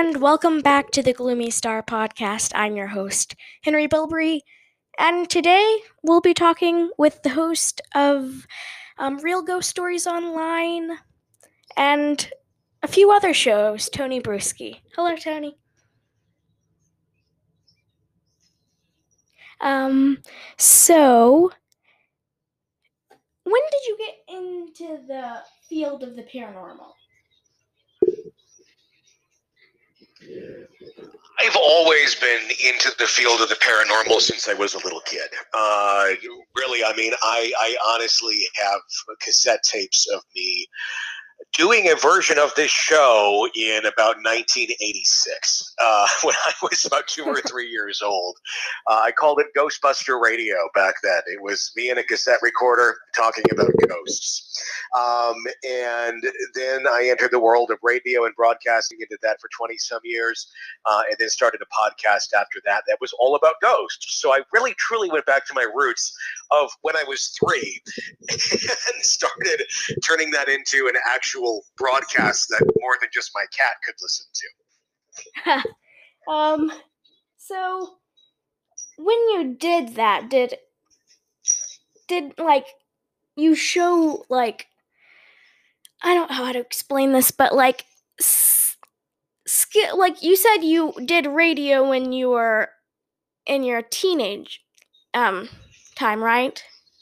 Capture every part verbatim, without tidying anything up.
and welcome back to the Gloomy Star Podcast. I'm your host, Henry Bilbrey, and today we'll be talking with the host of um, Real Ghost Stories Online and a few other shows, Tony Bruschi. Hello, Tony. Um, so, when did you get into the field of the paranormal? I've always been into the field of the paranormal since I was a little kid. Uh, really, I mean, I, I honestly have cassette tapes of me doing a version of this show in about nineteen eighty-six, uh, when I was about two or three years old. Uh, I called it Ghostbuster Radio back then. It was me and a cassette recorder talking about ghosts. Um, and then I entered the world of radio and broadcasting and did that for twenty some years, uh, and then started a podcast after that that was all about ghosts. So I really truly went back to my roots of when I was three and started turning that into an actual broadcast that more than just my cat could listen to. um, so when you did that, did did like you show like I don't know how to explain this, but like skill, like you said you did radio when you were in your teenage um time, right?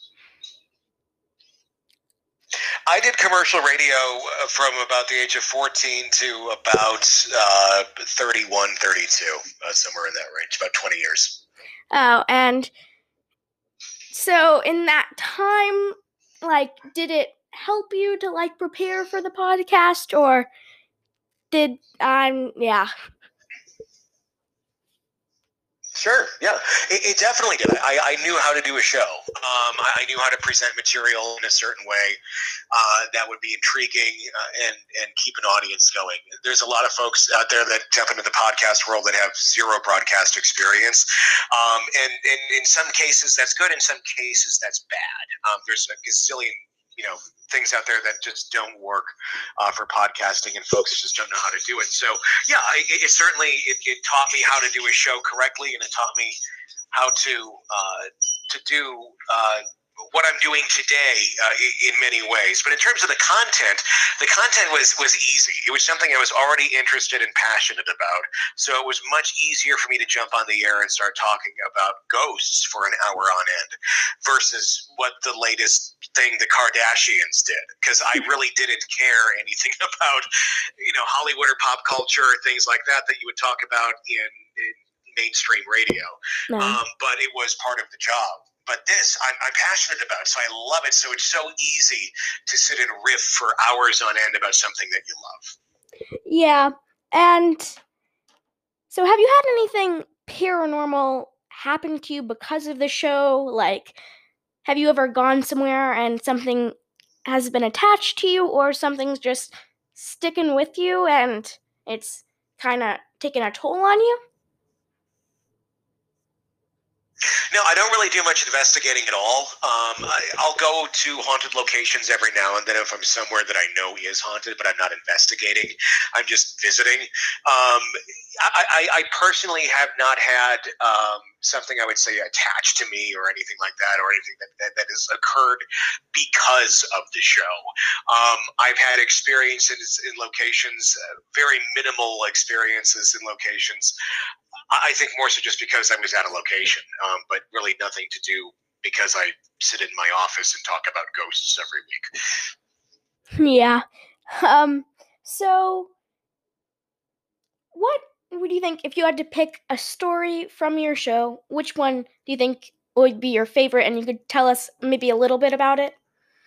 I did commercial radio from about the age of fourteen to about uh, thirty-one, thirty-two, uh, somewhere in that range, about twenty years. Oh, and so in that time, like, did it help you to, like, prepare for the podcast, or did, um, yeah. Sure, yeah, it, it definitely did. I, I knew how to do a show. Um, I, I knew how to present material in a certain way uh, that would be intriguing uh, and, and keep an audience going. There's a lot of folks out there that jump into the podcast world that have zero broadcast experience. Um, and, and in some cases, that's good. In some cases, that's bad. Um, there's a gazillion you know, things out there that just don't work uh, for podcasting, and folks just don't know how to do it. So, yeah, it, it certainly it, it taught me how to do a show correctly, and it taught me how to uh, to do uh, what I'm doing today uh, in many ways. But in terms of the content, the content was was easy. It was something I was already interested and passionate about. So it was much easier for me to jump on the air and start talking about ghosts for an hour on end versus what the latest thing the Kardashians did, because I really didn't care anything about, you know, Hollywood or pop culture or things like that that you would talk about in, in mainstream radio. No. Um, but it was part of the job. But this, I'm, I'm passionate about, so I love it. So it's so easy to sit and riff for hours on end about something that you love. Yeah, and so have you had anything paranormal happen to you because of the show? Like, have you ever gone somewhere and something has been attached to you, or something's just sticking with you and it's kind of taking a toll on you? No, I don't really do much investigating at all. Um, I, I'll go to haunted locations every now and then if I'm somewhere that I know is haunted, but I'm not investigating. I'm just visiting. Um, I, I, I personally have not had um, something I would say attached to me or anything like that, or anything that, that, that has occurred because of the show. Um, I've had experiences in locations, uh, very minimal experiences in locations. I think more so just because I was at a location, um, but really nothing to do because I sit in my office and talk about ghosts every week. Yeah. Um. So, what would you think if you had to pick a story from your show? Which one do you think would be your favorite, and you could tell us maybe a little bit about it?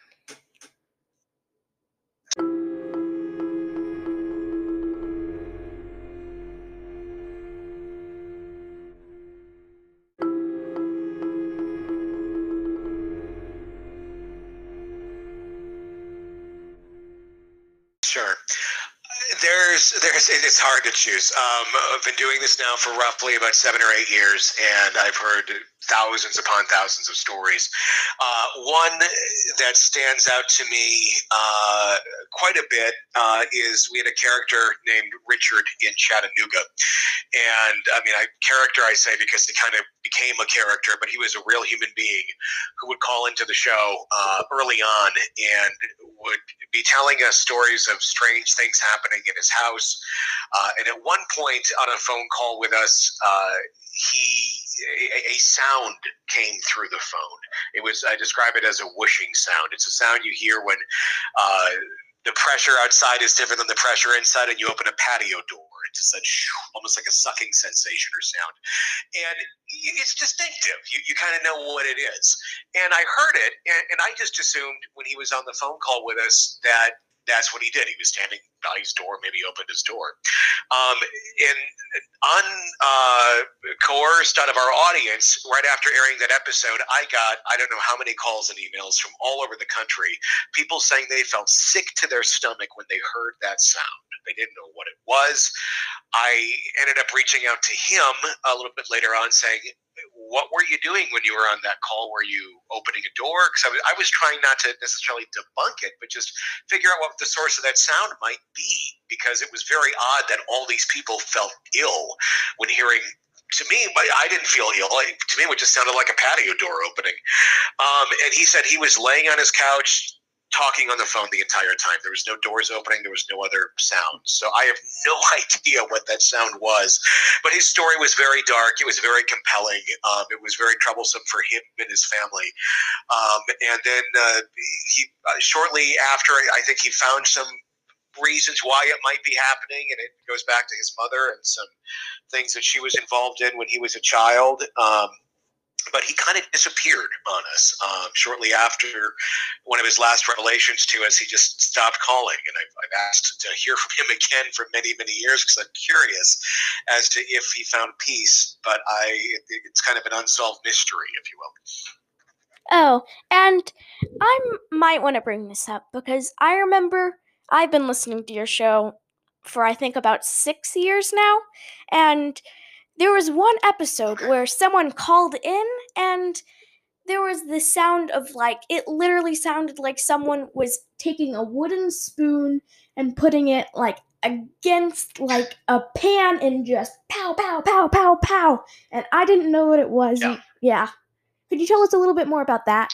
Sure. There's, there's, it's hard to choose. Um, I've been doing this now for roughly about seven or eight years, and I've heard thousands upon thousands of stories. Uh, one that stands out to me uh, quite a bit uh, is we had a character named Richard in Chattanooga. And I mean, I character I say because he kind of became a character, but he was a real human being who would call into the show uh, early on and would be telling us stories of strange things happening in his house. Uh, and at one point on a phone call with us, uh, he a, a sound came through the phone. It was, I describe it as a whooshing sound. It's a sound you hear when uh, the pressure outside is different than the pressure inside, and you open a patio door. It's just that almost like a sucking sensation or sound. And it's distinctive. You, you kind of know what it is. And I heard it, and, and I just assumed when he was on the phone call with us that that's what he did. He was standing by his door, maybe opened his door. Um, and uncoerced uh, out of our audience, right after airing that episode, I got, I don't know how many calls and emails from all over the country, people saying they felt sick to their stomach when they heard that sound. They didn't know what it was. I ended up reaching out to him a little bit later on saying, what were you doing when you were on that call? Were you opening a door? Because I was, I was trying not to necessarily debunk it, but just figure out what the source of that sound might be, because it was very odd that all these people felt ill when hearing. To me, I didn't feel ill. To me, it just sounded like a patio door opening. Um, and he said he was laying on his couch talking on the phone the entire time. There was no doors opening. There was no other sound. So I have no idea what that sound was. But his story was very dark. It was very compelling. Um, it was very troublesome for him and his family. Um, and then uh, he uh, shortly after, I think he found some reasons why it might be happening, and it goes back to his mother and some things that she was involved in when he was a child. Um, but he kind of disappeared on us um, shortly after one of his last revelations to us. He just stopped calling, and I've, I've asked to hear from him again for many, many years because I'm curious as to if he found peace. But I, it, it's kind of an unsolved mystery, if you will. Oh, and I might want to bring this up because I remember I've been listening to your show for I think about six years now, and there was one episode where someone called in and there was the sound of like, it literally sounded like someone was taking a wooden spoon and putting it like against like a pan and just pow, pow, pow, pow, pow. And I didn't know what it was. Yeah. And, yeah. Could you tell us a little bit more about that?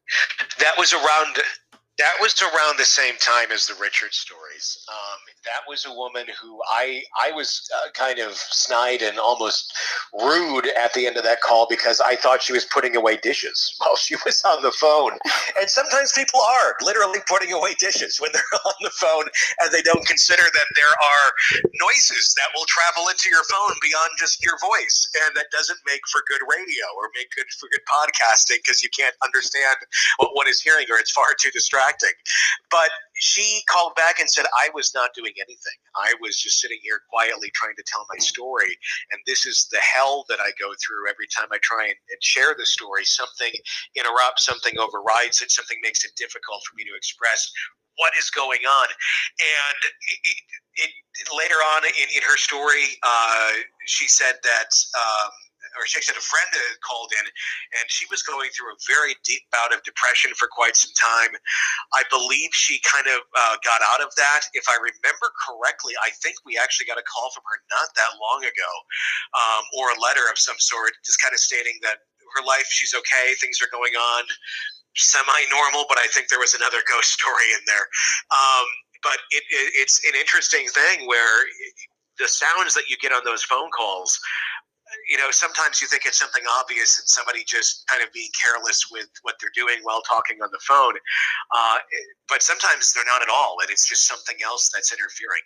That was around that was around the same time as the Richard stories. Um, that was a woman who I I was uh, kind of snide and almost rude at the end of that call because I thought she was putting away dishes while she was on the phone. And sometimes people are literally putting away dishes when they're on the phone, and they don't consider that there are noises that will travel into your phone beyond just your voice, and that doesn't make for good radio or make good for good podcasting because you can't understand what one is hearing, or it's far too distracting. But she called back and said, I was not doing anything. I was just sitting here quietly trying to tell my story. And this is the hell that I go through every time I try and, and share the story. Something interrupts, something overrides it, something makes it difficult for me to express what is going on. And it, it, it, later on in, in her story, uh, she said that um, or she said a friend had called in, and she was going through a very deep bout of depression for quite some time. I believe she kind of uh, got out of that. If I remember correctly, I think we actually got a call from her not that long ago, um, or a letter of some sort, just kind of stating that her life, she's okay, things are going on semi-normal, but I think there was another ghost story in there. Um, but it, it, it's an interesting thing where the sounds that you get on those phone calls, you know, sometimes you think it's something obvious and somebody just kind of being careless with what they're doing while talking on the phone. Uh, but sometimes they're not at all, and it's just something else that's interfering.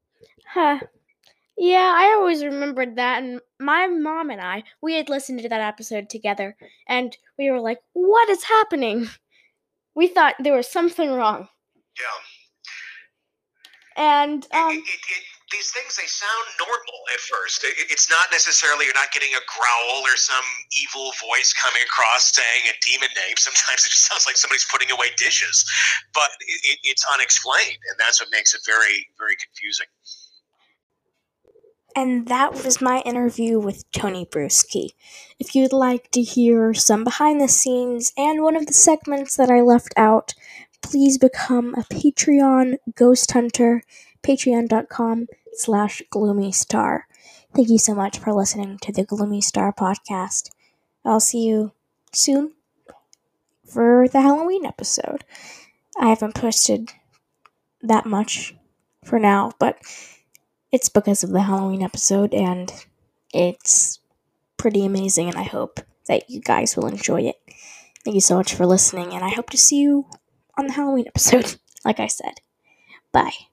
Huh. Yeah, I always remembered that, and my mom and I, we had listened to that episode together, and we were like, what is happening? We thought there was something wrong. Yeah. And, um... It, it, it, these things, they sound normal at first. It, it's not necessarily, you're not getting a growl or some evil voice coming across saying a demon name. Sometimes it just sounds like somebody's putting away dishes. But it, it, it's unexplained, and that's what makes it very, very confusing. And that was my interview with Tony Bruschi. If you'd like to hear some behind the scenes and one of the segments that I left out, please become a Patreon ghost hunter, patreon.com slash gloomy star. Thank you so much for listening to the Gloomy Star podcast. I'll see you soon for the Halloween episode. I haven't posted that much for now, but it's because of the Halloween episode, and it's pretty amazing, and I hope that you guys will enjoy it. Thank you so much for listening, and I hope to see you on the Halloween episode, like I said. Bye.